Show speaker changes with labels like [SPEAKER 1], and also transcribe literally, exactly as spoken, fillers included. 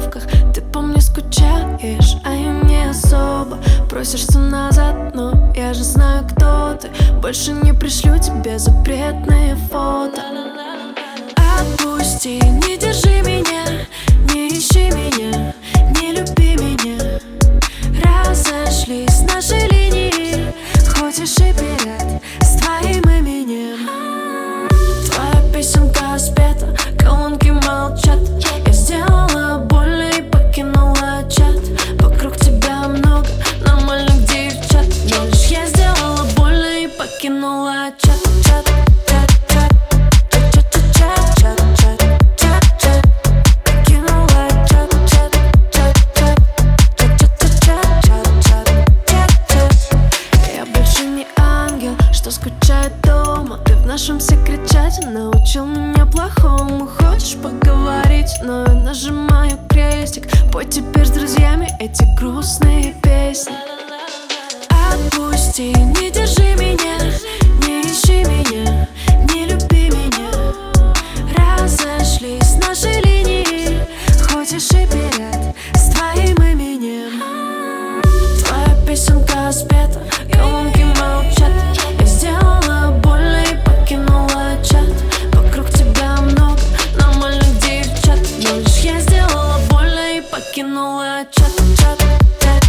[SPEAKER 1] парковках. Ты по мне скучаешь, а я не особо. Просишься назад, но я же знаю, кто ты. Больше не пришлю тебе запретные фото. Отпусти, не держи меня, не ищи меня, не люби меня. Разошлись наши линии, хочешь и пират с твоим именем. Твоя песенка спета, колонки молчат. Я сделала больно и покинула чат. Вокруг тебя много нормальных девчат, но лишь я сделала больно и покинула чат. Чат, чат, чат, чат, чат, чат, чат, чат, чат, чат, покинула чат, чат, чат, чат, чат, чат, чат, чат, чат, чат. Я больше не ангел, что скучает дома. Ты в нашем секрет-чате научил меня плохому. Хочешь поговорить, но я нажимаю крестик. Пой теперь с друзьями эти грустные песни. Отпусти, не держи меня, не ищи меня, не люби меня. Разошлись наши линии, хочешь и пират с твоим именем. Твоя песенка спета, колонки молчат. Я сделала больно и покинула чат. Вокруг тебя много нормальных девчат, но лишь я сделала больно и покинула чат. Чат, чат,